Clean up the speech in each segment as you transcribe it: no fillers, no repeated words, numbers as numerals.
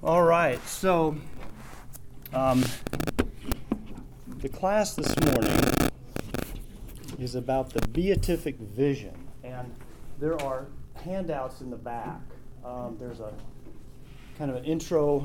All right, so the class this morning is about the beatific vision, and there are handouts in the back. There's a kind of an intro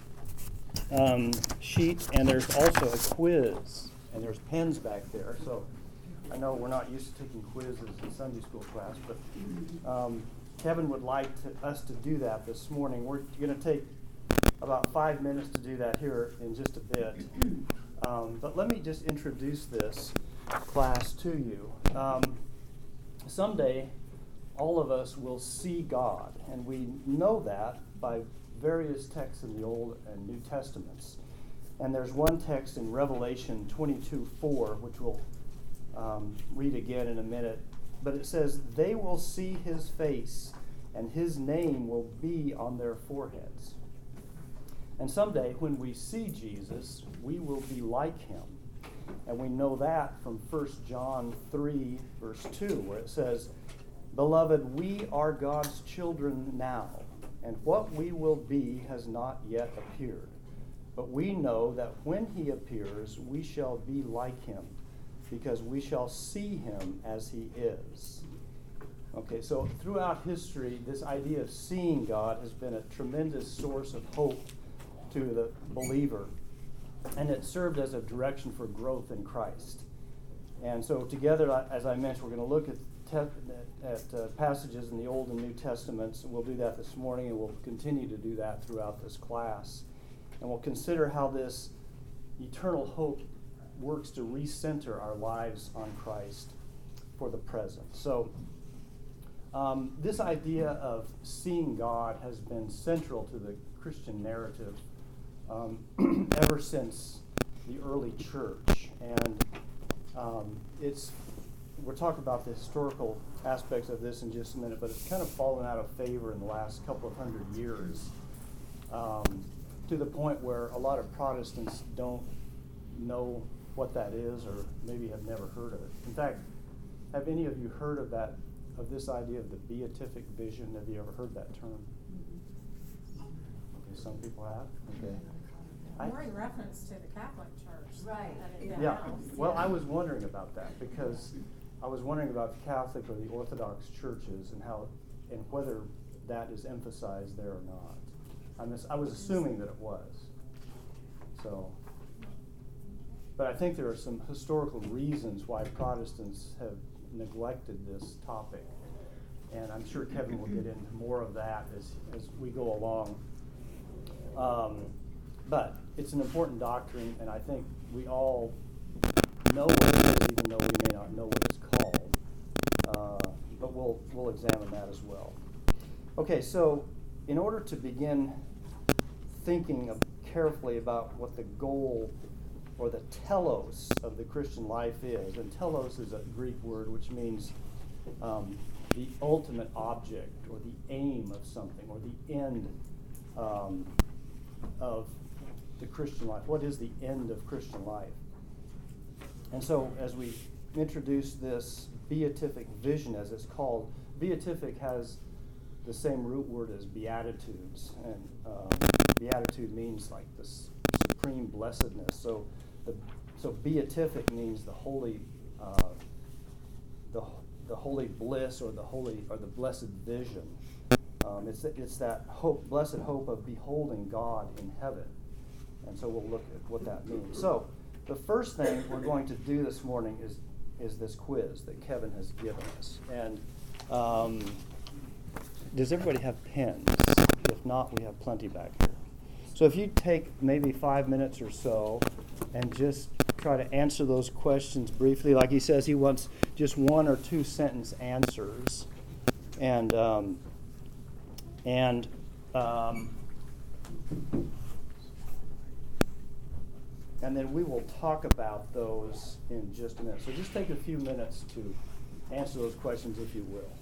sheet, and there's also a quiz, and there's pens back there. So I know we're not used to taking quizzes in Sunday school class, but Kevin would like us to do that this morning. We're going to take about 5 minutes to do that here in just a bit. But let me just introduce this class to you. Someday, all of us will see God, and we know that by various texts in the Old and New Testaments. And there's one text in Revelation 22:4, which we'll read again in a minute. But it says, "They will see his face, and his name will be on their foreheads." And someday, when we see Jesus, we will be like him. And we know that from 1 John 3, verse 2, where it says, "Beloved, we are God's children now, and what we will be has not yet appeared. But we know that when he appears, we shall be like him, because we shall see him as he is." Okay, so throughout history, this idea of seeing God has been a tremendous source of hope to the believer, and it served as a direction for growth in Christ. And so together, as I mentioned, we're going to look at passages in the Old and New Testaments. We'll do that this morning, and we'll continue to do that throughout this class. And we'll consider how this eternal hope works to recenter our lives on Christ for the present. So this idea of seeing God has been central to the Christian narrative ever since the early church. And we'll talk about the historical aspects of this in just a minute, but it's kind of fallen out of favor in the last couple of hundred years, to the point where a lot of Protestants don't know what that is, or maybe have never heard of it. In fact, have any of you heard of this idea of the beatific vision? Have you ever heard that term? Okay, some people have. Okay. More in reference to the Catholic Church. Right. Yeah. Well, I was wondering about that, because I was wondering about the Catholic or the Orthodox churches and whether that is emphasized there or not. I was assuming that it was. So, but I think there are some historical reasons why Protestants have neglected this topic, and I'm sure Kevin will get into more of that as we go along. But it's an important doctrine, and I think we all know what it is, even though we may not know what it's called. But we'll examine that as well. Okay, so in order to begin thinking carefully about what the goal or the telos of the Christian life is, and telos is a Greek word which means the ultimate object or the aim of something, or the end of the Christian life. What is the end of Christian life? And so as we introduce this beatific vision, as it's called, beatific has the same root word as beatitudes, and beatitude means like the supreme blessedness. So beatific means the holy, the holy bliss, or the blessed vision. It's that hope, blessed hope of beholding God in heaven. And so we'll look at what that means. So the first thing we're going to do this morning is this quiz that Kevin has given us. And does everybody have pens? If not, we have plenty back here. So if you take maybe 5 minutes or so and just try to answer those questions briefly, like he says, he wants just 1 or 2 sentence answers, and then we will talk about those in just a minute. So just take a few minutes to answer those questions, if you will.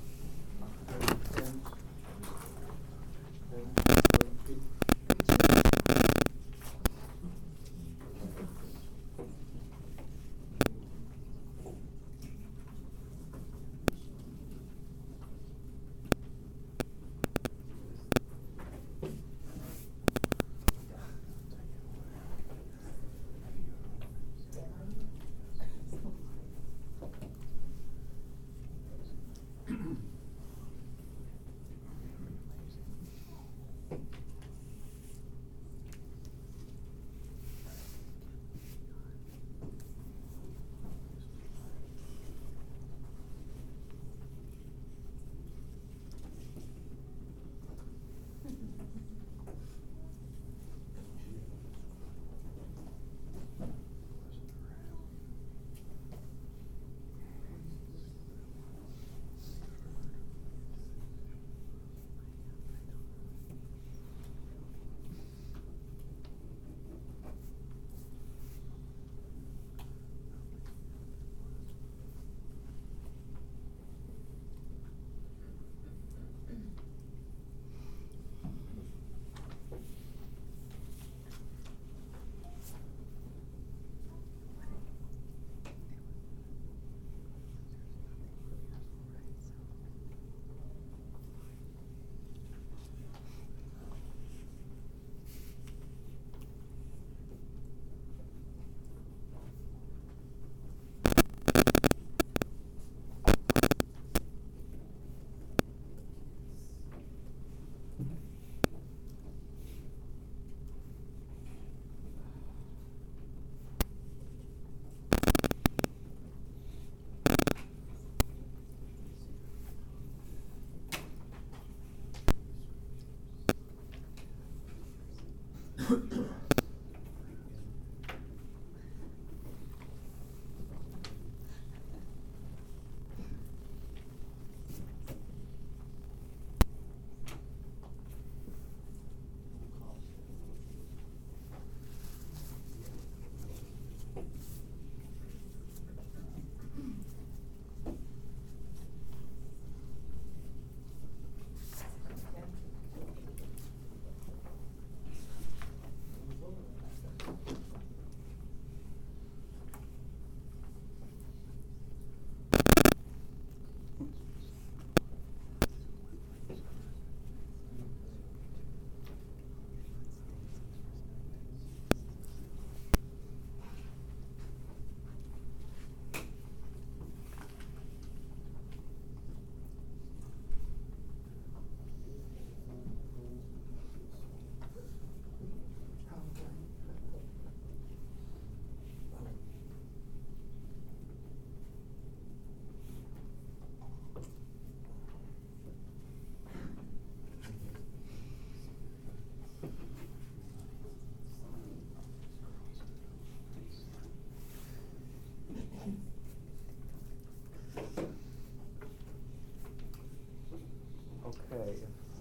Okay.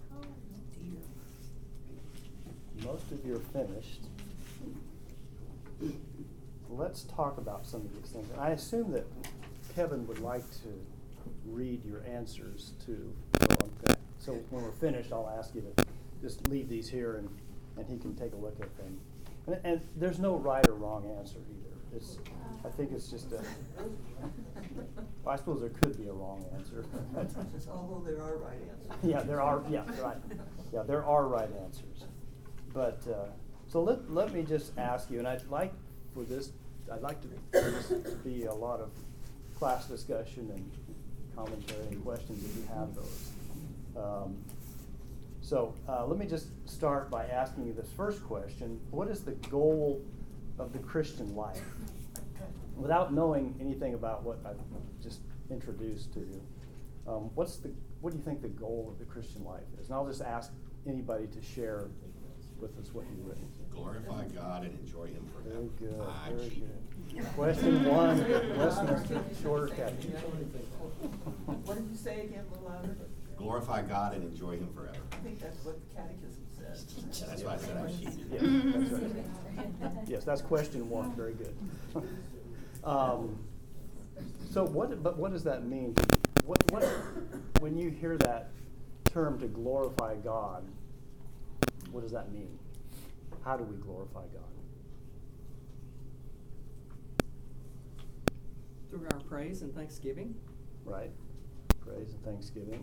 Most of you are finished. Let's talk about some of these things. I assume that Kevin would like to read your answers to. So when we're finished, I'll ask you to just leave these here, and he can take a look at them. And there's no right or wrong answer either. I think it's just a. I suppose there could be a wrong answer. Although there are right answers. Yeah, there are. Yeah, right. Yeah, there are right answers. But so let me just ask you, and I'd like to this be a lot of class discussion and commentary and questions if you have those. So let me just start by asking you this first question: what is the goal of the Christian life? Without knowing anything about what I've just introduced to you, what do you think the goal of the Christian life is? And I'll just ask anybody to share with us what you've written. Glorify God and enjoy Him forever. Very good, very good. Question 1, Westminster Shorter Catechism. What did you say again, a little louder? Glorify God and enjoy Him forever. I think that's what the catechism says. That's why I said I cheated. Yes, that's right. Yes, that's question 1. Very good. So what does that mean? What when you hear that term to glorify God, what does that mean? How do we glorify God? Through our praise and thanksgiving. Right. Praise and thanksgiving.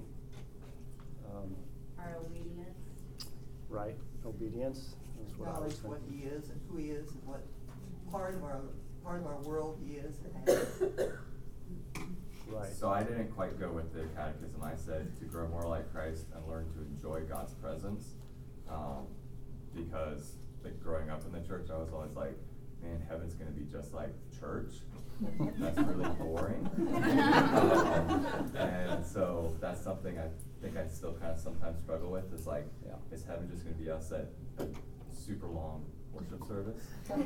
Our obedience. Right. Obedience. That's what I was Acknowledge what thinking. He is and who He is and what part of our world He is and has. Right. So I didn't quite go with the catechism. I said to grow more like Christ and learn to enjoy God's presence. Because like growing up in the church, I was always like, man, heaven's going to be just like church. That's really boring. And so that's something I think I still kind of sometimes struggle with is like, is heaven just going to be us at a super long worship service?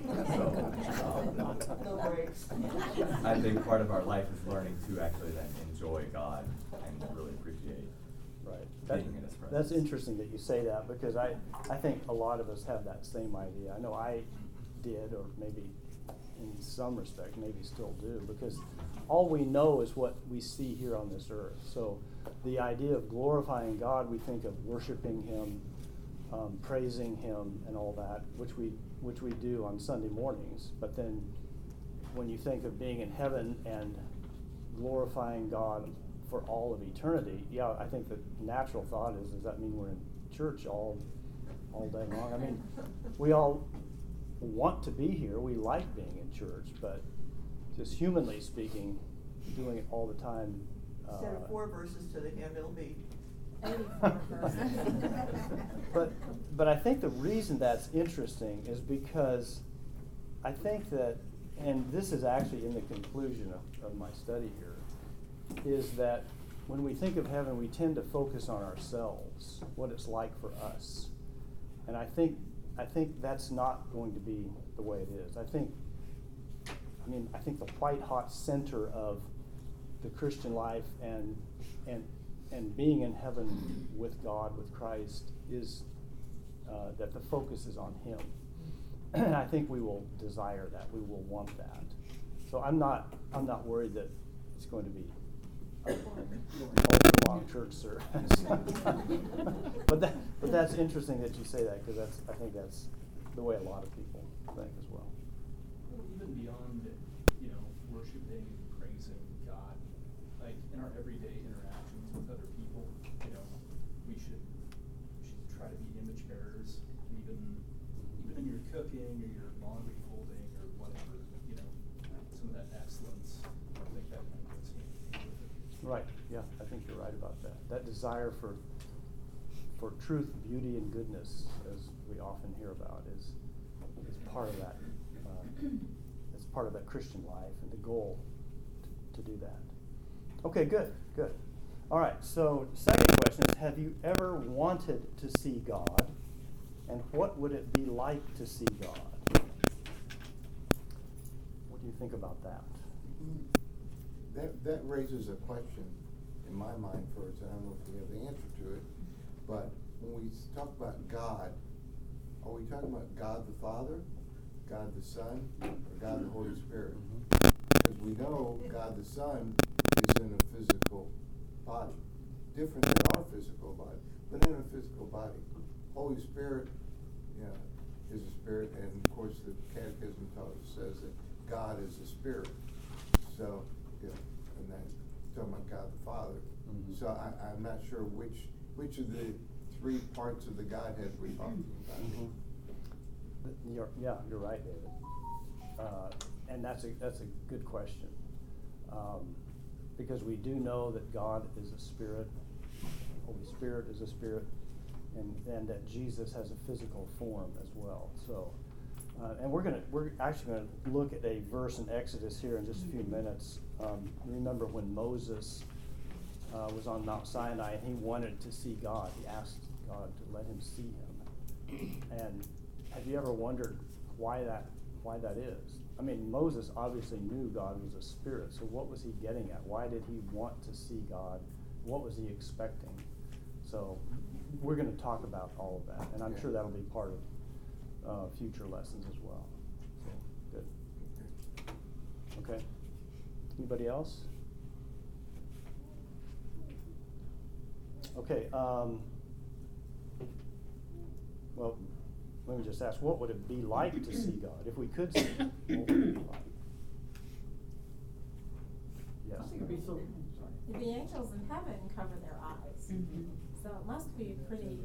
No breaks. I think part of our life is learning to actually then enjoy God and really appreciate being in His presence. That's interesting that you say that because I think a lot of us have that same idea. I know I did, or maybe in some respect, maybe still do, because all we know is what we see here on this earth. So the idea of glorifying God, we think of worshiping Him, praising Him, and all that, which we do on Sunday mornings. But then when you think of being in heaven and glorifying God for all of eternity, I think the natural thought is, does that mean we're in church all day long? I mean, we all want to be here. We like being in church, but just humanly speaking, doing it all the time. Instead of 4 verses to the hymn, it'll be 84 verses. But I think the reason that's interesting is because I think that, and this is actually in the conclusion of my study here, is that when we think of heaven, we tend to focus on ourselves, what it's like for us. And I think I think that's not going to be the way it is. I think the white hot center of the Christian life and being in heaven with God, with Christ, is that the focus is on Him. And I think we will desire that. We will want that. So I'm not worried that it's going to be a long church service. but that's interesting that you say that, because I think that's the way a lot of people think as well. Even beyond, worshiping and praising God, like in our everyday interactions with other people, we should try to be image bearers, even in your cooking or your laundry folding or whatever, some of that excellence, I think that kind of goes hand in hand with it. Right, yeah, I think you're right about that. That desire for truth, beauty, and goodness, as we often hear about, is part of that. It's part of that Christian life and the goal to do that. Okay, good. All right, so second question is, have you ever wanted to see God, and what would it be like to see God? What do you think about that? That raises a question in my mind first. I don't know if we have the answer to it, but when we talk about God, are we talking about God the Father, God the Son, or God the Holy Spirit? Because we know God the Son is in a physical body, different than our physical body, but in a physical body. Holy Spirit, is a spirit, and of course the Catechism says that God is a spirit. So, and that's talking about God the Father. Mm-hmm. So I'm not sure which of the three parts of the Godhead we're talking about. Mm-hmm. You're right, David. And that's a good question, because we do know that God is a spirit, Holy Spirit is a spirit, and that Jesus has a physical form as well. So, and we're actually gonna look at a verse in Exodus here in just a few minutes. Remember when Moses was on Mount Sinai and he wanted to see God. He asked God to let him see him. And have you ever wondered why that is? I mean, Moses obviously knew God was a spirit, so what was he getting at? Why did he want to see God? What was he expecting? So we're going to talk about all of that, and I'm sure that'll be part of future lessons as well. So, good. Okay. Anybody else? Okay. Well, let me just ask, what would it be like to see God? If we could see Him, what would it be like? Yes. I think it'd be so, sorry. The angels in heaven cover their eyes. So it must be pretty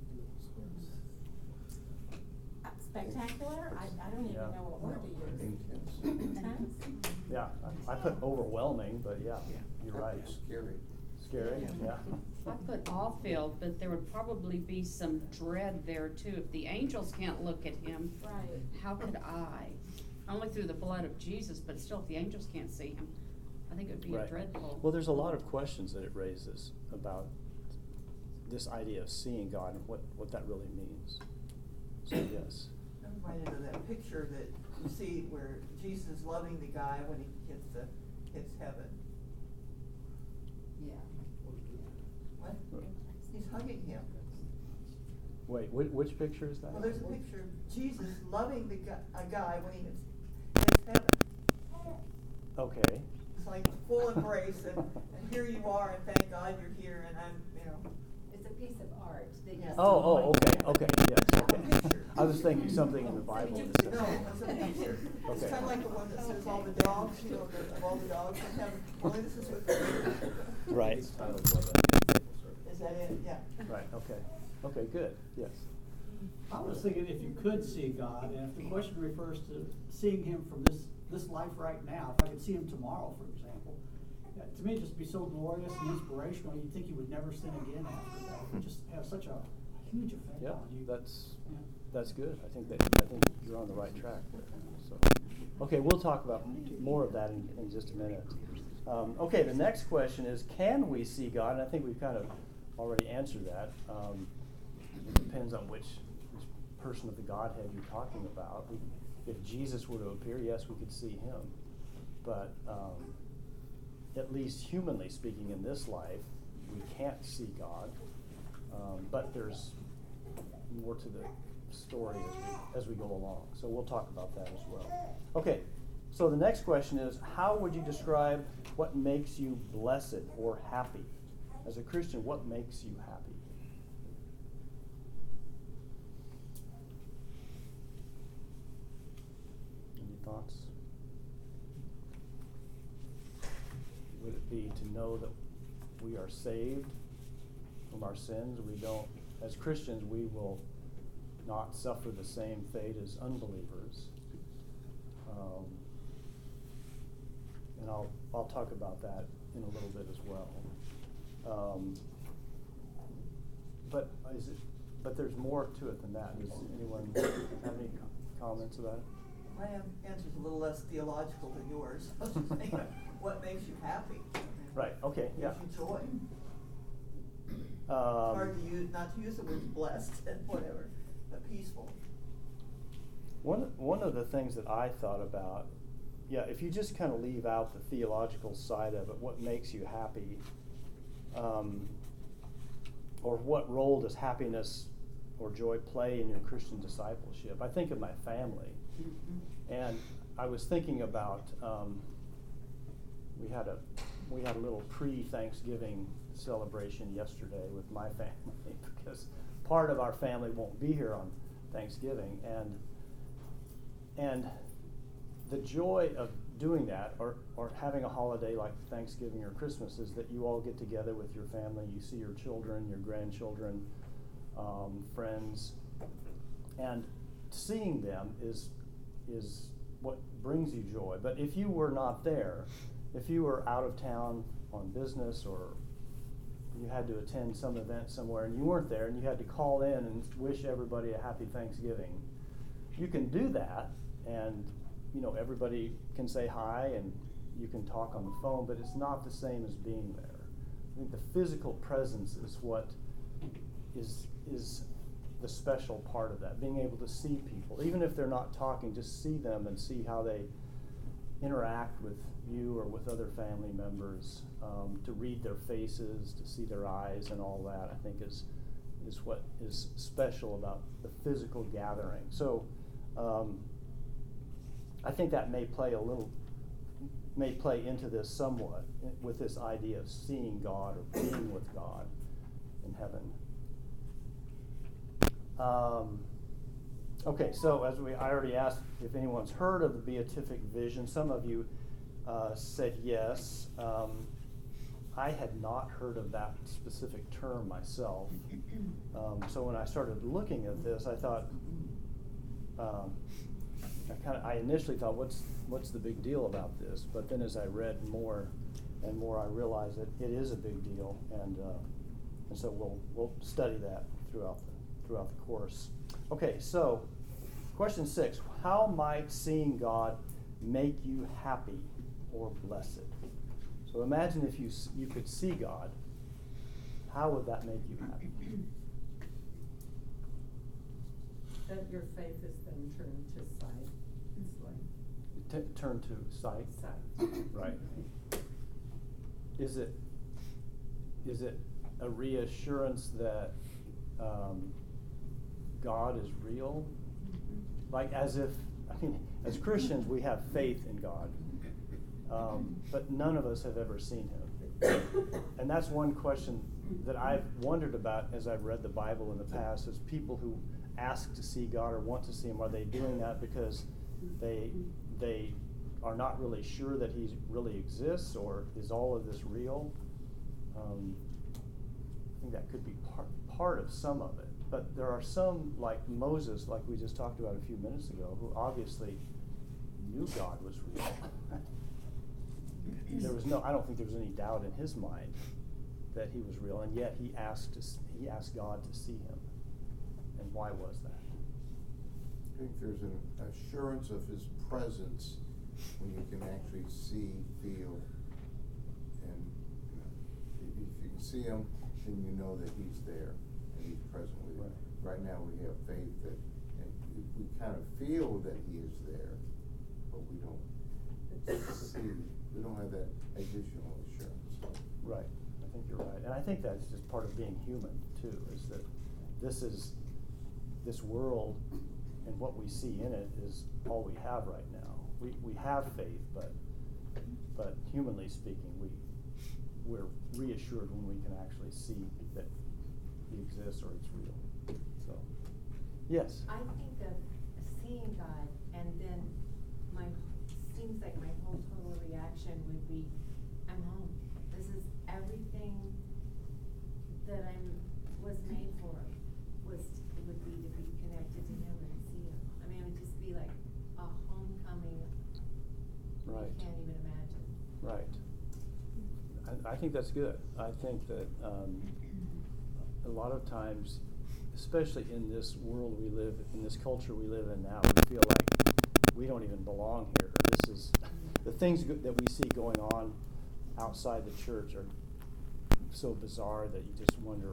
spectacular. I don't even know what word to use. Intense? Yeah, I put overwhelming, but yeah, you're right. Scary, yeah. I put awe-filled, but there would probably be some dread there too. If the angels can't look at him, Right. how could I? Only through the blood of Jesus, but still, if the angels can't see him, I think it would be Right. dreadful. Well, there's a lot of questions that it raises about this idea of seeing God and what that really means. So yes. I'm reminded of that picture that you see where Jesus is loving the guy when he hits heaven. Yeah. What? He's hugging him. Wait, which picture is that? Well, there's a picture of Jesus loving a guy when he hits heaven. Okay. It's like a full embrace, and here you are, and thank God you're here, and I'm. It's a piece of art that you. Okay, yes, okay. I was thinking something in the Bible that says. No, it's a picture. It's Okay. kind of like the one that says all the dogs, of all the dogs in heaven. Only this is with the. Right. It's kind of what that Is that it? Yeah. Right, okay. Okay, good, yes. I was thinking if you could see God, and if the question refers to seeing Him from this life right now, if I could see Him tomorrow, for example, to me it'd just be so glorious and inspirational. You'd think you would never sin again after that. It would just have such a huge effect Yeah, on you. that's good. I think you're on the right track there. So, okay, we'll talk about more of that in just a minute. Okay, the next question is, can we see God? And I think we've kind of already answered that. It depends on which person of the Godhead you're talking about. If Jesus were to appear, yes, we could see him. But at least humanly speaking in this life, we can't see God. But there's more to the story as we go along. So we'll talk about that as well. Okay, so the next question is, how would you describe what makes you blessed or happy? As a Christian, what makes you happy? Any thoughts? Would it be to know that we are saved from our sins? We don't, as Christians, we will not suffer the same fate as unbelievers. And I'll talk about that in a little bit as well. But there's more to it than that. Does anyone have any comments about it? My answer's a little less theological than yours. I was just thinking, what makes you happy? Right, okay, yeah. Gives you joy. Hard to use, not to use the word blessed and whatever, but peaceful. One of the things that I thought about, if you just kind of leave out the theological side of it, what makes you happy, or what role does happiness or joy play in your Christian discipleship? I think of my family, and I was thinking about we had a little pre-Thanksgiving celebration yesterday with my family because part of our family won't be here on Thanksgiving, and the joy of doing that or having a holiday like Thanksgiving or Christmas is that you all get together with your family, you see your children, your grandchildren, friends, and seeing them is what brings you joy. But if you were not there, if you were out of town on business or you had to attend some event somewhere and you weren't there and you had to call in and wish everybody a happy Thanksgiving, you can do that and everybody can say hi and you can talk on the phone, but it's not the same as being there. I think the physical presence is what is the special part of that, being able to see people. Even if they're not talking, just see them and see how they interact with you or with other family members, to read their faces, to see their eyes and all that, I think is what is special about the physical gathering. So I think that may play into this somewhat with this idea of seeing God or being with God in heaven. Okay, so I already asked if anyone's heard of the beatific vision. Some of you said yes. I had not heard of that specific term myself. So when I started looking at this, I thought, I initially thought, what's the big deal about this? But then as I read more and more, I realized that it is a big deal, and so we'll study that throughout the course. Okay, so question 6: how might seeing God make you happy or blessed? So imagine if you could see God. How would that make you happy? That your faith is then turned to sight. Turn to sight. Right. Is it a reassurance that God is real? Like as Christians we have faith in God, but none of us have ever seen him. And that's one question that I've wondered about as I've read the Bible in the past, is people who ask to see God or want to see him, are they doing that because they are not really sure that he really exists, or is all of this real? I think that could be part of some of it. But there are some, like Moses, like we just talked about a few minutes ago, who obviously knew God was real. I don't think there was any doubt in his mind that he was real, and yet he asked God to see him. And why was that? I think there's an assurance of his presence when you can actually see, feel, and if you can see him, then you know that he's there and he's present with you. Right now we have faith that, kind of feel that he is there, but we don't see, we don't have that additional assurance. Right, I think you're right. And I think that's just part of being human too, is that this world and what we see in it is all we have right now. We have faith, but humanly speaking, we're reassured when we can actually see that he exists or it's real. So, yes? I think of seeing God, and then seems like my whole total reaction would be, I'm home. This is everything that was made for, would be to be connected to him and see him. I mean, it would just be like a homecoming. Right. I can't even imagine. Right. I think that's good. I think that a lot of times, especially in this world we live, in this culture we live in now, we feel like we don't even belong here. This is the things that we see going on outside the church are so bizarre that you just wonder,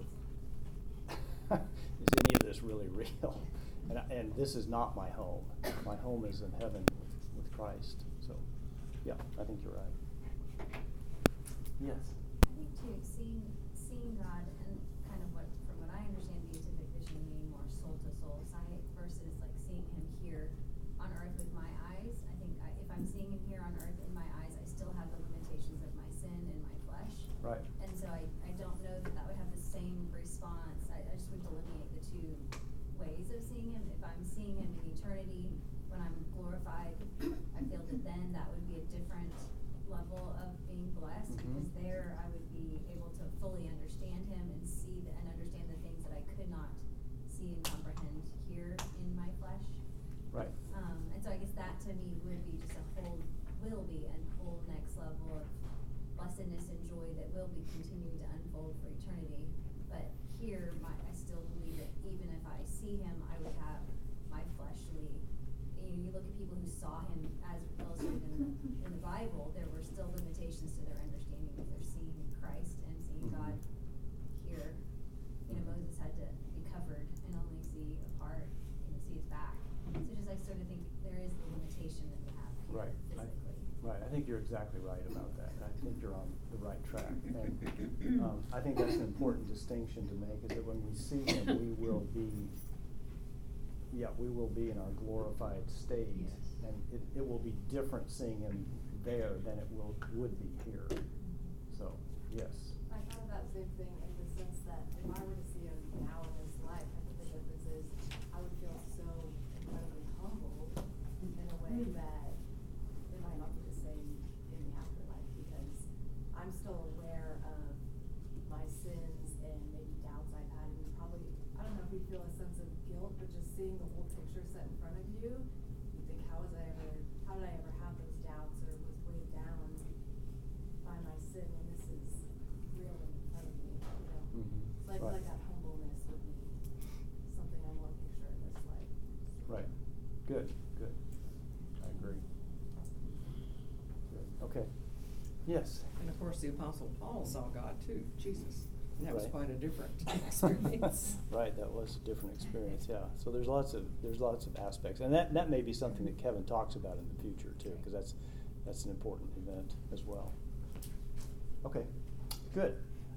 is any of this really real? And this is not my home. My home is in heaven with Christ. So, yeah, I think you're right. Yes. I think too, seeing God and kind of from what I understand, beatific vision meaning more soul to soul sight versus like seeing him here on earth with my eyes. I think if I'm seeing him here on earth in my eyes, I still have the limitations of my sin and my flesh. Right. And so I don't know that would have the same response. I just would delineate the two ways of seeing him. If I'm seeing him in eternity, when I'm glorified, I feel that then that would be a different level of being blessed, because there I would be able to fully understand him and understand the things that I could not see and comprehend here in my flesh. Right. And so I guess that to me will be a whole next level of blessedness and joy that will be continuing to unfold for eternity. But here, I still believe that even if I see him, I would have my fleshly. You look at people who saw him as illustrated in the Bible, there were still limitations to their understanding if they're seeing Christ and seeing God here. Moses had to be covered and only see a part, see his back. So just I sort of think there is the limitation that we have here physically. Right. I think you're exactly right about that. I think you're on the right track. And I think that's an important distinction to make, is that when we see him, we will be in our glorified state, and it will be different seeing him there than it would be here. So, yes. I thought of that same thing in the sense that if I were to see him now in this life, I think the difference is I would feel so incredibly humble in a way that it might not be the same in the afterlife, because I'm still aware of my sins and maybe doubts I've had, and probably, I don't know if you feel a sense of guilt, but just seeing the whole picture set in front of you, you think, how did I ever have those doubts, or was weighed down by my sin when this is real in front of me, So I feel like that humbleness would be something I want to picture in this life. Right. Good. I agree. Good. Okay. Yes. And of course, the Apostle Paul saw God too, Jesus. And that was Right. quite a different experience. Right, that was a different experience, yeah. So there's lots of aspects, and that may be something that Kevin talks about in the future too, because that's an important event as well. Okay, good.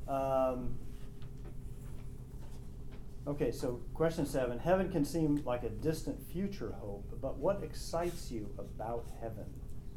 Okay, so question 7. Heaven can seem like a distant future hope, but what excites you about heaven?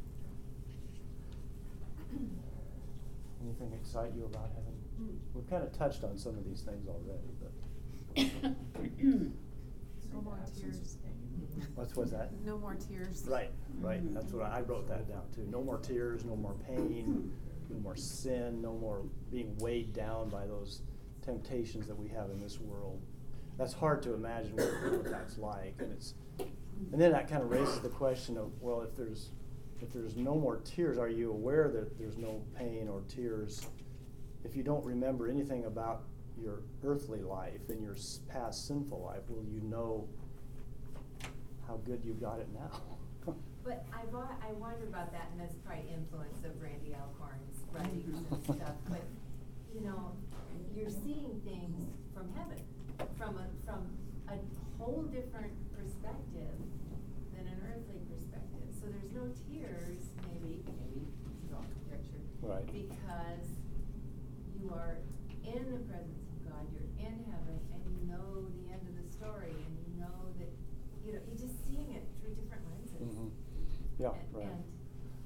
Anything excite you about heaven? We've kind of touched on some of these things already, but No more tears. what's that? No more tears. Right. That's what I wrote that down too. No more tears, no more pain, no more sin, no more being weighed down by those temptations that we have in this world. That's hard to imagine what that's like, and then that kind of raises the question of, well, if there's no more tears, are you aware that there's no pain or tears? If you don't remember anything about your earthly life and your past sinful life, will you know how good you've got it now? But I wonder about that, and that's probably influence of Randy Alcorn's writings and stuff. But you're seeing things from heaven, from a whole different perspective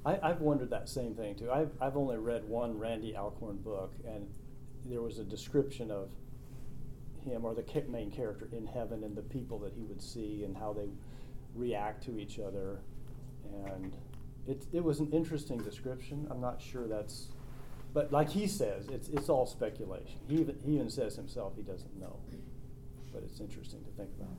I've wondered that same thing too. I've only read one Randy Alcorn book, and there was a description of him or the main character in heaven and the people that he would see and how they react to each other, and it was an interesting description. I'm not sure that's, but like he says, it's all speculation. He even says himself he doesn't know, but it's interesting to think about.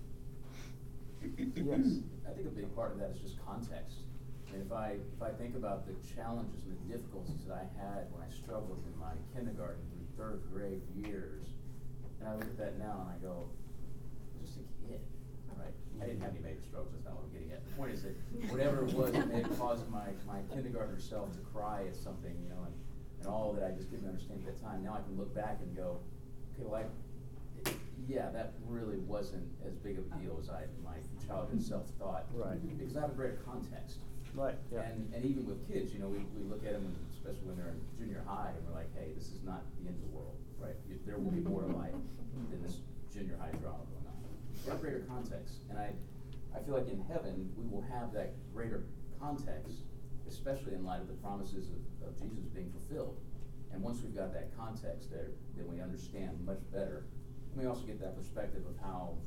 Yes. I think a big part of that is just context. And if I think about the challenges and the difficulties that I had when I struggled in my kindergarten through third grade years, and I look at that now and I go, I'm just a kid, right? I didn't have any major struggles, that's not what I'm getting at. The point is that whatever it was that may have caused my kindergartner self to cry at something, you know, and all that I just didn't understand at that time, now I can look back and go, okay, well, yeah, that really wasn't as big of a deal as my childhood self thought. Right. Because I have a greater context. Right, yeah. And even with kids, you know, we look at them, especially when they're in junior high, and we're like, hey, this is not the end of the world, right? There will be more to life than this junior high drama going on. We have greater context. And I feel like in heaven, we will have that greater context, especially in light of the promises of Jesus being fulfilled. And once we've got that context there, then we understand much better. And we also get that perspective of how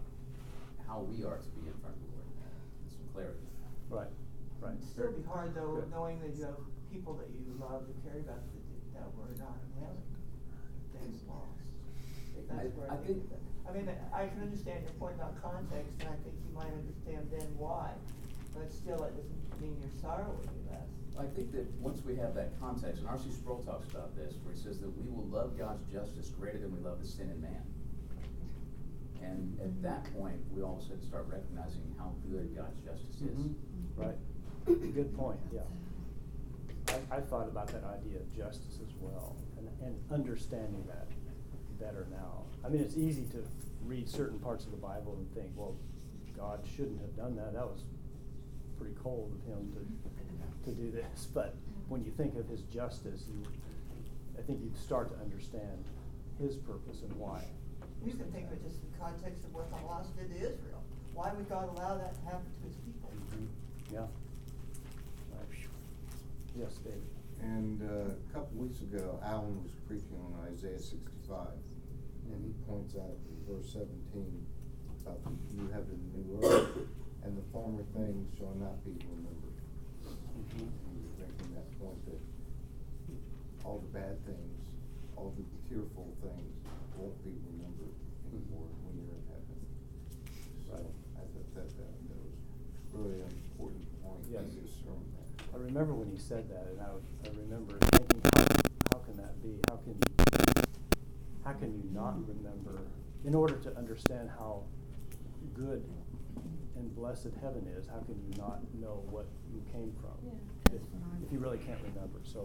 we are to be in front of the Lord, and some clarity. Right. Right. It'd still be hard though, knowing that you have people that you love to care about that were not in heaven. They're lost. That's where I think that. I mean, I can understand your point about context, and I think you might understand then why, but still, it doesn't mean your sorrow will be less. I think that once we have that context, and R.C. Sproul talks about this, where he says that we will love God's justice greater than we love the sin in man. And at that point, we all of a sudden start recognizing how good God's justice is. Right. Good point, yeah. I thought about that idea of justice as well, and understanding that better now. I mean, it's easy to read certain parts of the Bible and think, well, God shouldn't have done that. That was pretty cold of him to do this. But when you think of his justice, I think you'd start to understand his purpose and why. You can think of it just in the context of what Hamas did to Israel. Why would God allow that to happen to his people? Yeah. Right. Yes, David. And a couple weeks ago, Alan was preaching on Isaiah 65, and he points out in verse 17 about the new heaven and new earth, and the former things shall not be remembered. And he was making that point that all the bad things, all the tearful things won't be remembered anymore when you're in heaven. So I thought that was really an important point in his sermon. I remember when he said that, and I remember thinking, how can that be? How can you not remember? In order to understand how good and blessed heaven is, how can you not know what you came from? Yeah. If you really can't remember. So,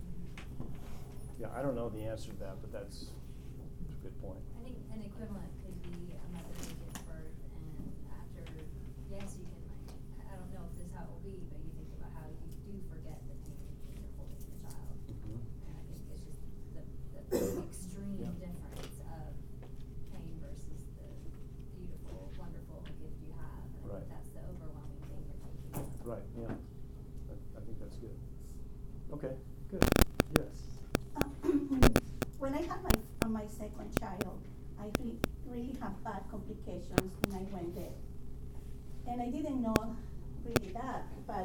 yeah, I don't know the answer to that, but that's a good point. I think an equivalent could be a mother who gives birth, and after, yes, you can, like, I don't know if this is how it will be, but you think about how you do forget the pain when you're holding the child. And I think it's just the extreme difference of pain versus the beautiful, wonderful gift you have. And I think that's the overwhelming thing you're thinking of. Right, yeah. I think that's good. Okay, good. Yes. When I had my second child, I really had bad complications, and I went there. And I didn't know really that, but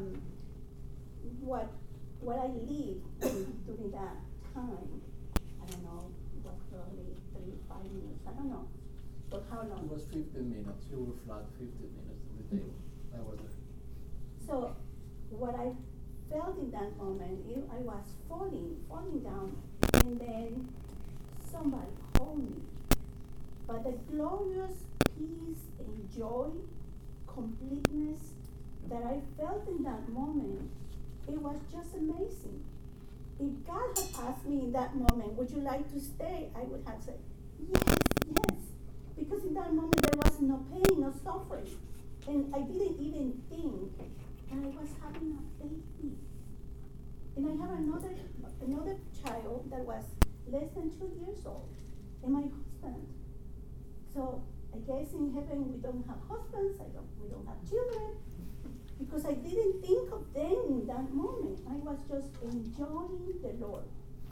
what I lived during that time, I don't know, it was probably 3-5 minutes, I don't know, but how long? It was 15 minutes. You were flat 15 minutes on the table. I was there. So what I felt in that moment, I was falling down, and then somebody hold me. But the glorious peace and joy, completeness that I felt in that moment, it was just amazing. If God had asked me in that moment, would you like to stay? I would have said, yes. Because in that moment there was no pain, no suffering. And I didn't even think that I was having a baby. And I have another child that was less than 2 years old, and my husband. So I guess in heaven we don't have husbands, we don't have children, because I didn't think of them just enjoying the Lord.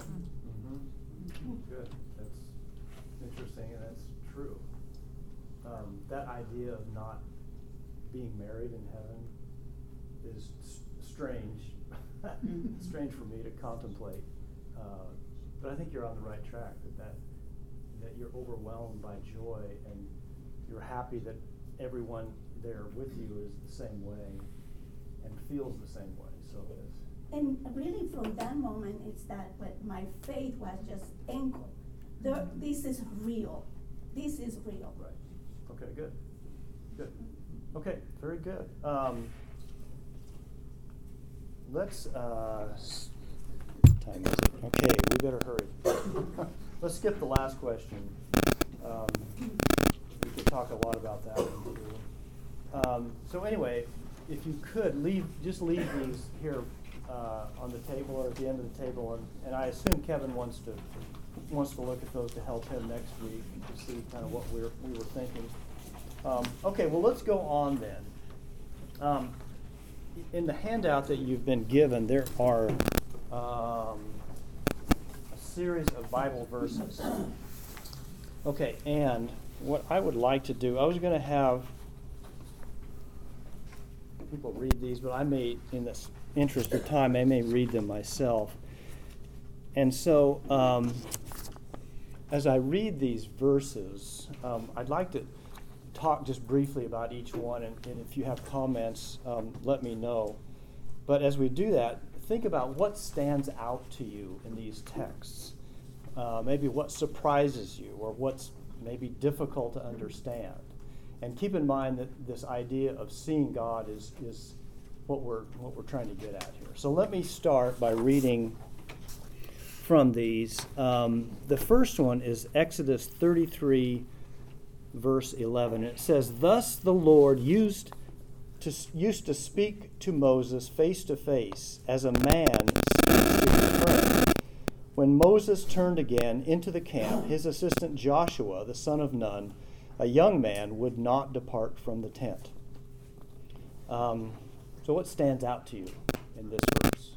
Good. That's interesting, and that's true. That idea of not being married in heaven is strange. Strange for me to contemplate. But I think you're on the right track, that you're overwhelmed by joy and you're happy that everyone there with you is the same way and feels the same way. So and really from that moment, it's that my faith was just anchored. This is real. This is real. Right. Okay, good. Good. Okay, very good. Let's, time is it? Okay, we better hurry. Let's skip the last question. We could talk a lot about that one too. So anyway, if you could just leave these here on the table or at the end of the table, and I assume Kevin wants to look at those to help him next week to see kind of what we were thinking. Okay, well let's go on then. In the handout that you've been given, there are a series of Bible verses. Okay, and what I would like to do, I was going to have people read these, but I may, in the interest of time, I may read them myself. And so, as I read these verses, I'd like to talk just briefly about each one, and if you have comments, let me know. But as we do that, think about what stands out to you in these texts. Maybe what surprises you, or what's maybe difficult to understand. And keep in mind that this idea of seeing God is what we're trying to get at here. So let me start by reading from these. The first one is Exodus 33, verse 11. It says, "Thus the Lord used to speak to Moses face to face, as a man speaks to his friend. When Moses turned again into the camp, his assistant Joshua, the son of Nun, a young man, would not depart from the tent." So what stands out to you in this verse?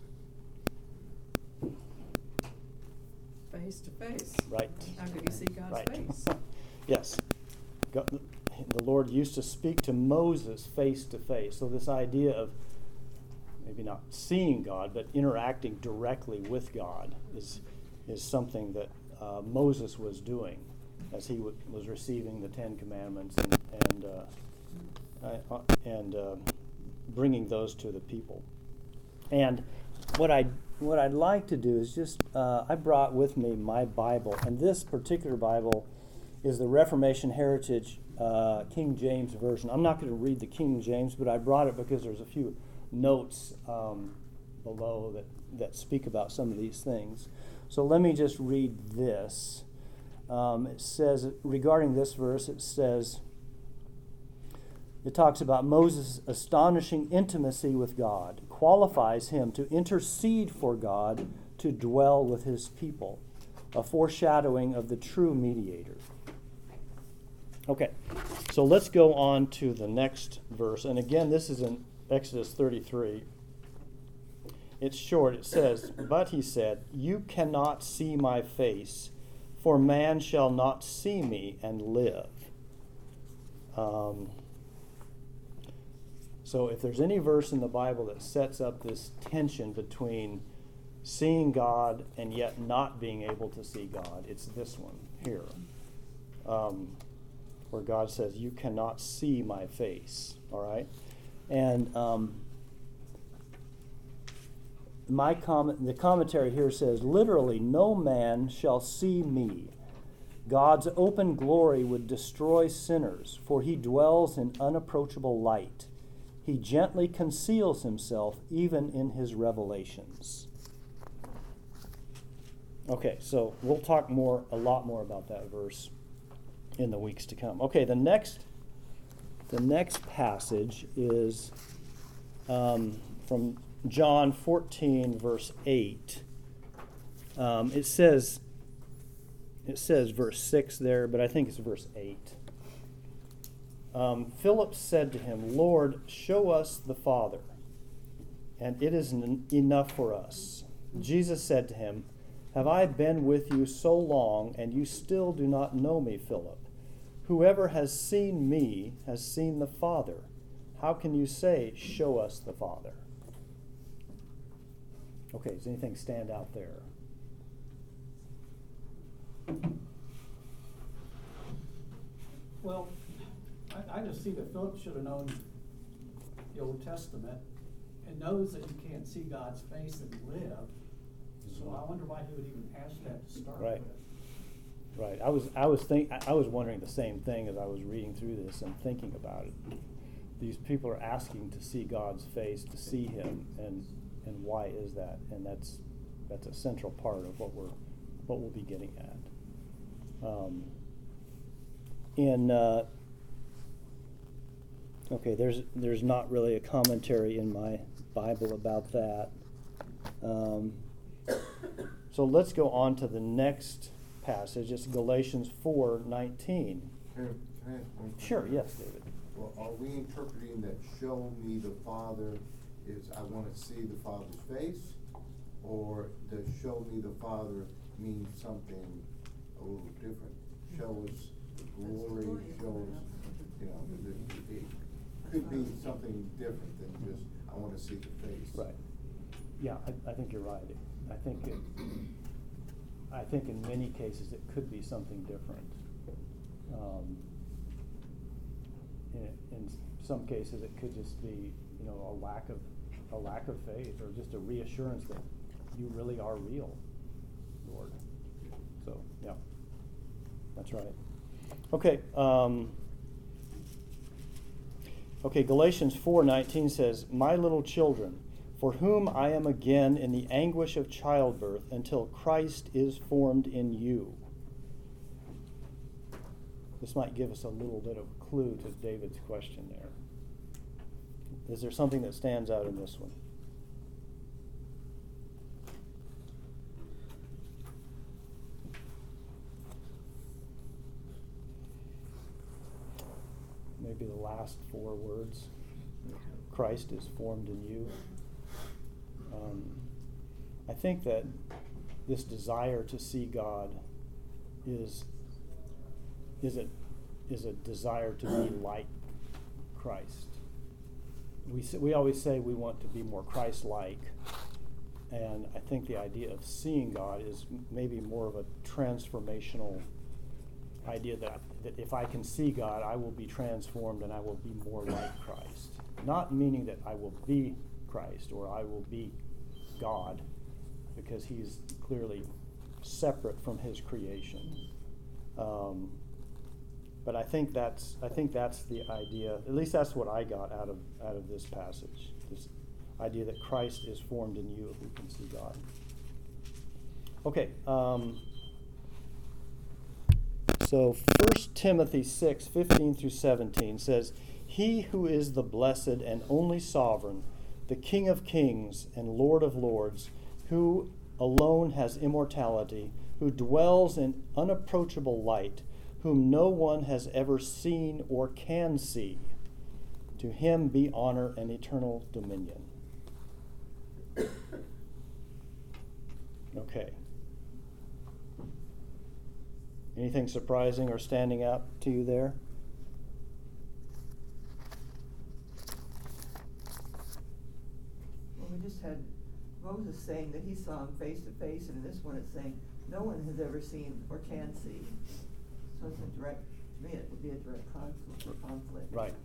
Face to face. Right. How could you see God's right. face? Yes. The Lord used to speak to Moses face to face. So this idea of maybe not seeing God, but interacting directly with God is something that Moses was doing as he was receiving the Ten Commandments and bringing those to the people. And what I'd like to do is just I brought with me my Bible, and this particular Bible is the Reformation Heritage King James Version. I'm not going to read the King James, but I brought it because there's a few notes below that speak about some of these things. So let me just read this. It says, regarding this verse, it talks about Moses' astonishing intimacy with God, qualifies him to intercede for God to dwell with his people, a foreshadowing of the true mediator. Okay, so let's go on to the next verse. And again, this is in Exodus 33. It's short. It says, "But he said, 'You cannot see my face, for man shall not see me and live.'" So if there's any verse in the Bible that sets up this tension between seeing God and yet not being able to see God, it's this one here, where God says, "You cannot see my face." All right? And the commentary here says, literally, "No man shall see me." God's open glory would destroy sinners, for he dwells in unapproachable light. He gently conceals himself even in his revelations. Okay, so we'll talk a lot more about that verse in the weeks to come. Okay, the next passage is from John 14, verse 8. It says verse 6 there, but I think it's verse 8. Philip said to him, "Lord, show us the Father, and it is enough for us. Jesus said to him, have I been with you so long, and you still do not know me, Philip? Whoever has seen me has seen the Father. How can you say, show us the Father? Okay, does anything stand out there? Well, I just see that Philip should have known the Old Testament and knows that you can't see God's face and live. So I wonder why he would even ask that to start Right. with. Right. I was wondering the same thing as I was reading through this and thinking about it. These people are asking to see God's face, to see Him, and why is that? And that's a central part of what we'll be getting at. Okay, there's not really a commentary in my Bible about that. So let's go on to the next passage. It's Galatians 4:19. Can I ask one question? Sure, yes, David. Well, are we interpreting that show me the Father is I want to see the Father's face? Or does show me the Father mean something a little different? Show us the glory, show us, it could be something different than just I want to see the face. Right. Yeah, I think you're right. I think in many cases it could be something different. In some cases it could just be, a lack of faith, or just a reassurance that you really are real, Lord. So yeah, that's right. Okay. Galatians 4:19 says, "My little children, for whom I am again in the anguish of childbirth until Christ is formed in you." This might give us a little bit of a clue to David's question there. Is there something that stands out in this one? Maybe the last 4 words. Christ is formed in you. I think that this desire to see God is a desire to be like Christ. We always say we want to be more Christ-like, and I think the idea of seeing God is maybe more of a transformational idea that if I can see God, I will be transformed and I will be more like Christ. Not meaning that I will be Christ or I will be God, because He's clearly separate from His creation. But I think that's the idea. At least that's what I got out of this passage. This idea that Christ is formed in you if we can see God. Okay. So 1 Timothy 6:15 through 17 says, "He who is the blessed and only sovereign, the King of kings and Lord of lords, who alone has immortality, who dwells in unapproachable light, whom no one has ever seen or can see, to Him be honor and eternal dominion." Okay. Anything surprising or standing out to you there? Well, we just had Moses saying that he saw him face to face, and in this one it's saying no one has ever seen or can see. So it's a direct, to me it would be a direct conflict. Right.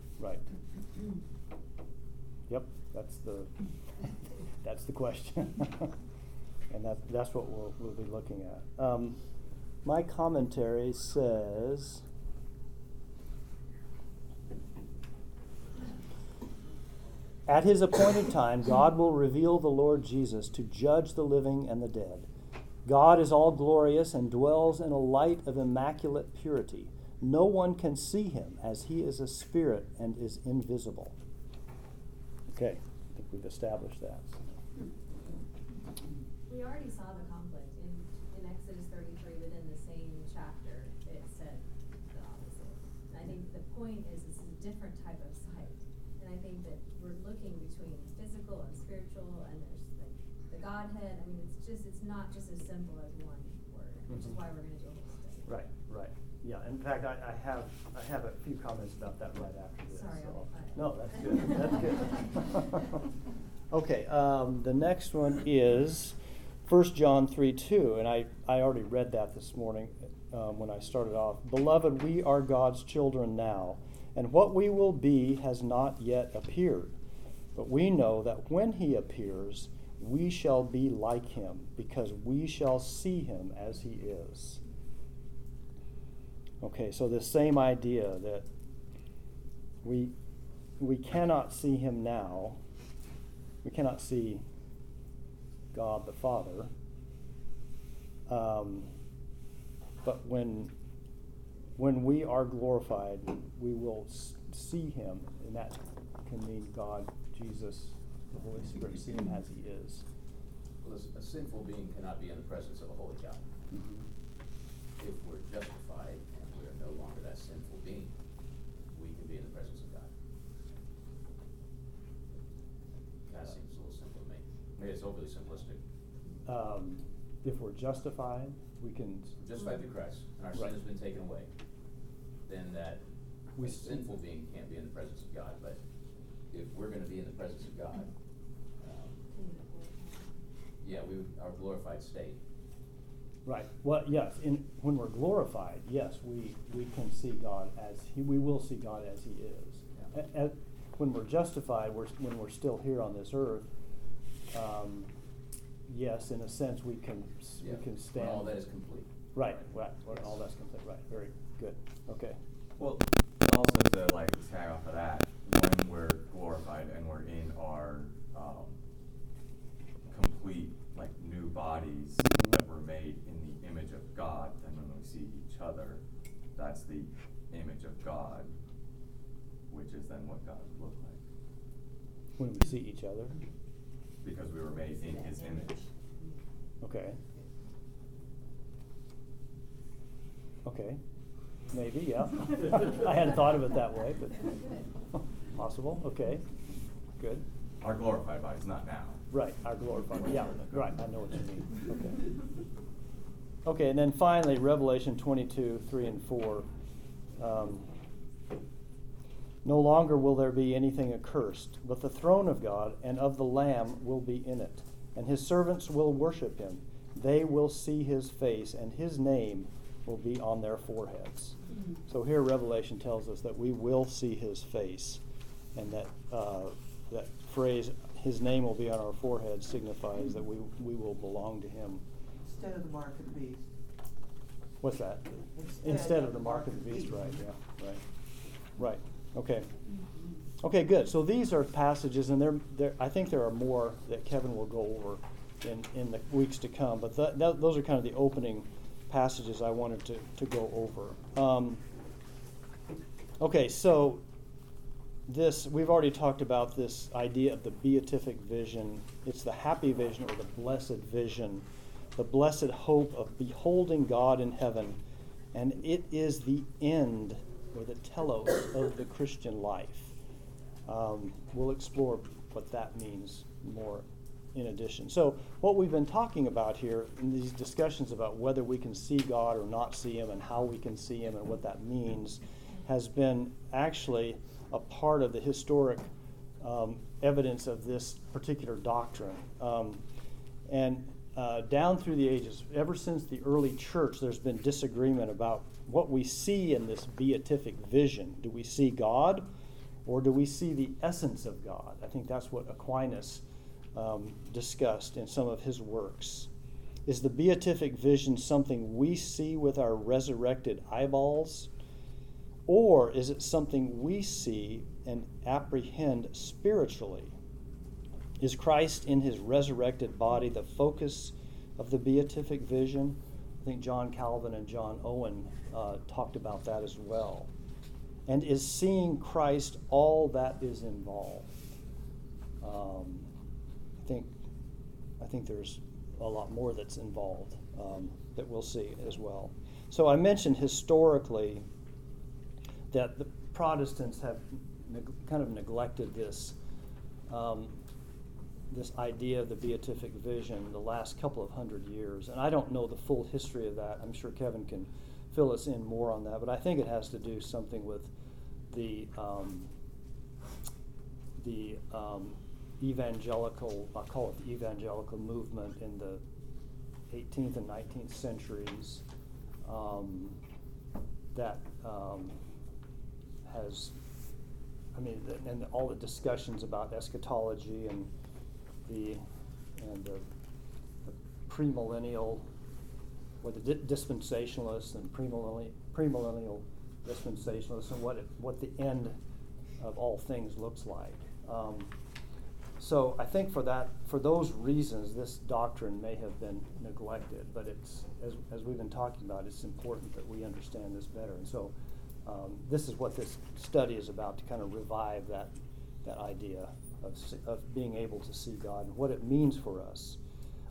Yep, that's the question. And that's what we'll be looking at. My commentary says, "At His appointed time, God will reveal the Lord Jesus to judge the living and the dead. God is all glorious and dwells in a light of immaculate purity. No one can see Him, as He is a spirit and is invisible." Okay, I think we've established that. We already saw the conflict in Exodus 33 within the same chapter. It said the opposite. And I think the point is it's a different type of sight. And I think that we're looking between physical physical and spiritual, and there's like the Godhead. I mean, it's not just as simple as one word, which is why we're going to do a whole study. Right, right. Yeah, in fact, I have a few comments about that right after this. Sorry, so. I'll No, that's good. That's good. Okay, the next one is 1 John 3:2, and I already read that this morning when I started off. Beloved, we are God's children now, and what we will be has not yet appeared. But we know that when he appears, we shall be like him, because we shall see him as he is. Okay, so the same idea that we cannot see him now. We cannot see God the Father. But when we are glorified, we will see him, and that can mean God, Jesus, the Holy Spirit, see him as he is. Well, a sinful being cannot be in the presence of a holy God. If we're justified and we are no longer that sinful being, we can be in the presence of God. That seems a little simple to me. Maybe it's overly simplistic. If we're justified, we can... Justified through Christ, and our sin has been taken away, then that sinful being can't be in the presence of God. But if we're going to be in the presence of God, our glorified state. Right. Well, yes. When we're glorified, yes, we can see God as we will see God as he is. Yeah. When we're justified, when we're still here on this earth, yes, in a sense, we can stand. When all that is complete. Right. Right. When all that's complete. Right. Very good. Okay. Well, also to tag off of that, when we're glorified and we're in our complete new bodies that were made in the image of God, then when we see each other, that's the image of God, which is then what God would look like. When we see each other? Because we were made in his image. Okay. Okay. Maybe, yeah. I hadn't thought of it that way, but possible. Okay. Good. Our glorified bodies, not now. Right, our glorified. Yeah, right. I know what you mean. Okay. Okay, and then finally, Revelation 22:3 and 4. No longer will there be anything accursed, but the throne of God and of the Lamb will be in it, and his servants will worship him. They will see his face, and his name will be on their foreheads. So here Revelation tells us that we will see his face, and that that phrase, his name will be on our forehead, signifies that we will belong to him. Instead of the mark of the beast. What's that? Instead of the mark of the beast, right, yeah, right. Right, okay. Okay, good. So these are passages, and I think there are more that Kevin will go over in the weeks to come, but those are kind of the opening passages I wanted to go over. Okay, so we've already talked about this idea of the beatific vision. It's the happy vision or the blessed vision, the blessed hope of beholding God in heaven, and it is the end or the telos of the Christian life. We'll explore what that means more in addition. So what we've been talking about here in these discussions about whether we can see God or not see him and how we can see him and what that means has been actually a part of the historic evidence of this particular doctrine. And down through the ages, ever since the early church, there's been disagreement about what we see in this beatific vision. Do we see God, or do we see the essence of God? I think that's what Aquinas discussed in some of his works. Is the beatific vision something we see with our resurrected eyeballs, or is it something we see and apprehend spiritually? Is Christ in his resurrected body the focus of the beatific vision? I think John Calvin and John Owen talked about that as well. And is seeing Christ all that is involved? I think there's a lot more that's involved that we'll see as well. So I mentioned historically that the Protestants have kind of neglected this this idea of the beatific vision the last couple of hundred years. And I don't know the full history of that. I'm sure Kevin can fill us in more on that. But I think it has to do something with the evangelical, I'll call it the evangelical movement in the 18th and 19th centuries that has, and all the discussions about eschatology and the premillennial, or the dispensationalists and premillennial dispensationalists, and what the end of all things looks like. So I think for those reasons, this doctrine may have been neglected, but it's, as we've been talking about, it's important that we understand this better. And so this is what this study is about, to kind of revive that idea of being able to see God and what it means for us.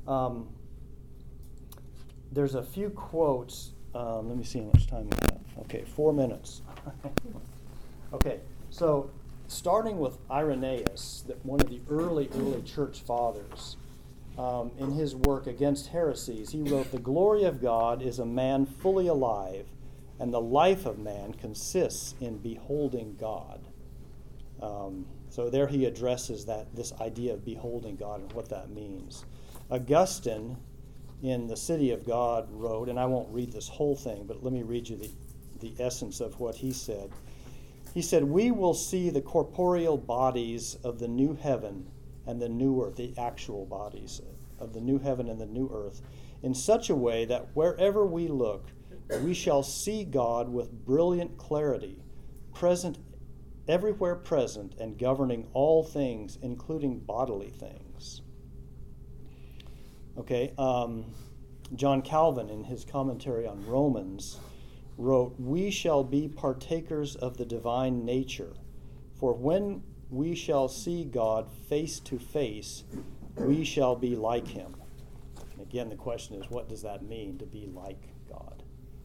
There's a few quotes. Let me see how much time we have. Okay, 4 minutes. Okay, so starting with Irenaeus, one of the early church fathers, in his work Against Heresies, he wrote, "The glory of God is a man fully alive, and the life of man consists in beholding God." So there he addresses this idea of beholding God and what that means. Augustine, in The City of God, wrote, and I won't read this whole thing, but let me read you the essence of what he said. He said, "We will see the corporeal bodies of the new heaven and the new earth," the actual bodies of the new heaven and the new earth, "in such a way that wherever we look, we shall see God with brilliant clarity, everywhere present and governing all things, including bodily things." Okay, John Calvin, in his commentary on Romans, wrote, "We shall be partakers of the divine nature, for when we shall see God face to face, we shall be like him." And again, the question is, what does that mean, to be like God?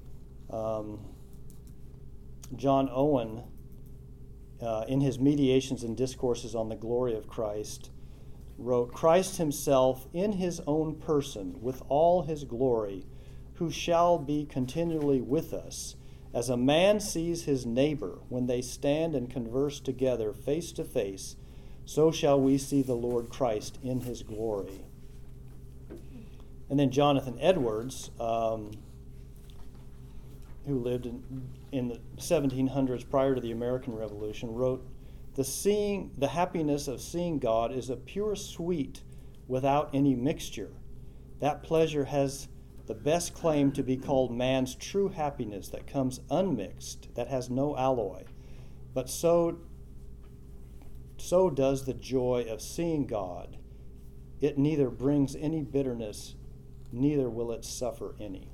John Owen, in his Meditations and Discourses on the Glory of Christ, wrote, "Christ himself in his own person, with all his glory, who shall be continually with us, as a man sees his neighbor when they stand and converse together face to face, so shall we see the Lord Christ in his glory." And then Jonathan Edwards, who lived in the 1700s prior to the American Revolution, wrote, The happiness of seeing God is a pure sweet without any mixture. That pleasure has the best claim to be called man's true happiness, that comes unmixed, that has no alloy. But so does the joy of seeing God. It neither brings any bitterness, neither will it suffer any.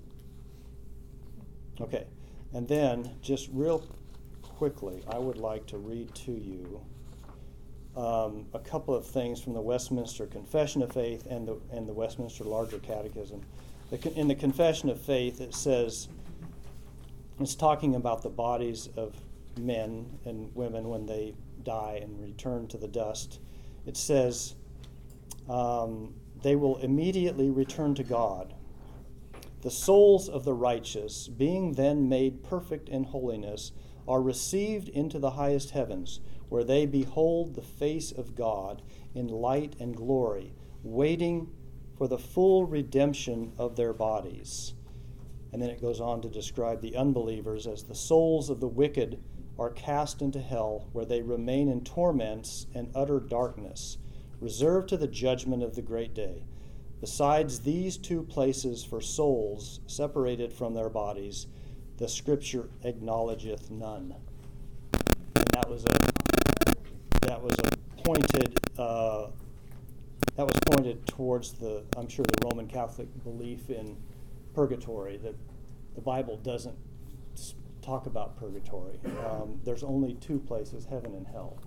Okay, and then just real quickly, I would like to read to you a couple of things from the Westminster Confession of Faith and the Westminster Larger Catechism. In the Confession of Faith, it says, it's talking about the bodies of men and women when they die and return to the dust. It says, they will immediately return to God. The souls of the righteous, being then made perfect in holiness, are received into the highest heavens, where they behold the face of God in light and glory, waiting for the full redemption of their bodies. And then it goes on to describe the unbelievers as the souls of the wicked are cast into hell, where they remain in torments and utter darkness, reserved to the judgment of the great day. Besides these two places for souls separated from their bodies, the Scripture acknowledgeth none. And that was pointed towards the Roman Catholic belief in purgatory, that the Bible doesn't talk about purgatory. There's only two places, heaven and hell.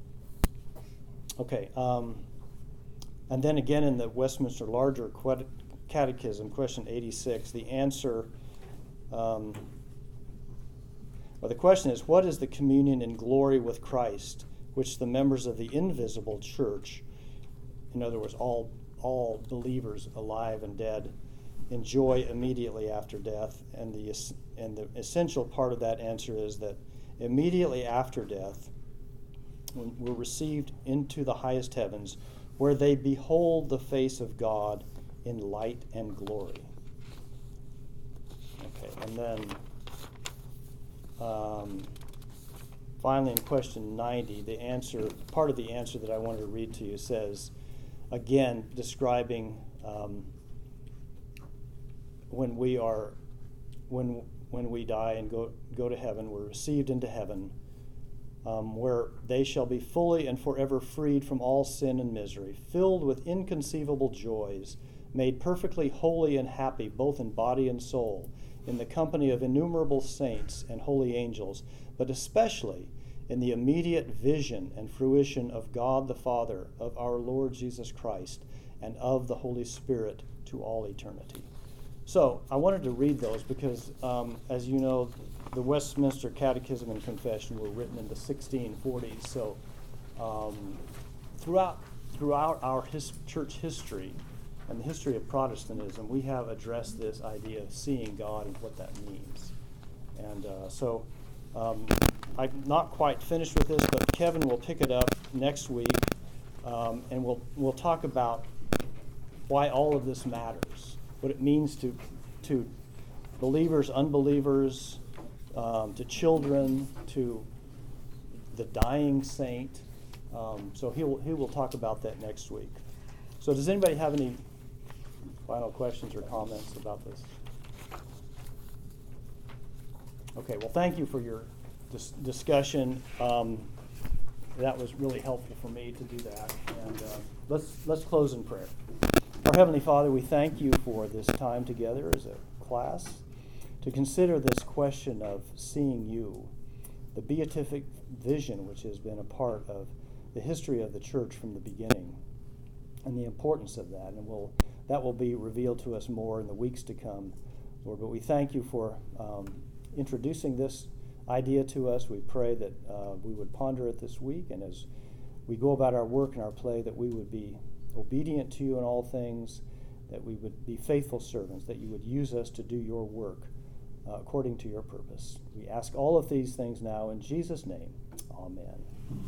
Okay, and then again in the Westminster Larger Catechism, question 86, the answer, the question is, what is the communion in glory with Christ, which the members of the invisible church in other words, all believers, alive and dead, enjoy immediately after death. And the essential part of that answer is that immediately after death, we're received into the highest heavens, where they behold the face of God in light and glory. Okay, and then finally in question 90, part of the answer that I wanted to read to you says, again, describing when we die and go to heaven, we're received into heaven, where they shall be fully and forever freed from all sin and misery, filled with inconceivable joys, made perfectly holy and happy both in body and soul, in the company of innumerable saints and holy angels, but especially in the immediate vision and fruition of God the Father, of our Lord Jesus Christ, and of the Holy Spirit to all eternity. So I wanted to read those because, as you know, the Westminster Catechism and Confession were written in the 1640s. So throughout our church history and the history of Protestantism, we have addressed this idea of seeing God and what that means. And so I'm not quite finished with this, but Kevin will pick it up next week, and we'll talk about why all of this matters, what it means to believers, unbelievers, to children, to the dying saint. So he will talk about that next week. So does anybody have any final questions or comments about this? Okay, well, thank you for your discussion. That was really helpful for me to do that. And let's close in prayer. Our Heavenly Father, we thank you for this time together as a class to consider this question of seeing you, the beatific vision which has been a part of the history of the church from the beginning, and the importance of that. And that will be revealed to us more in the weeks to come, Lord. But we thank you for introducing this idea to us. We pray that we would ponder it this week, and as we go about our work and our play, that we would be obedient to you in all things, that we would be faithful servants, that you would use us to do your work according to your purpose. We ask all of these things now in Jesus' name. Amen.